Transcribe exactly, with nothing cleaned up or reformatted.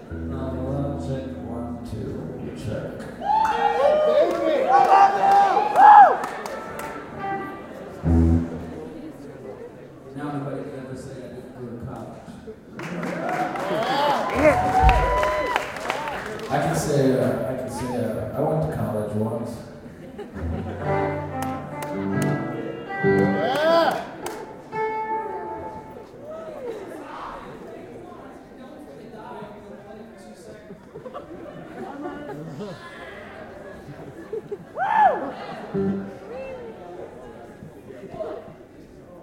Now, one, check, one, two, check. Now nobody can ever say I didn't go to college. I can say, uh, I can say, uh, I went to college once. Yeah.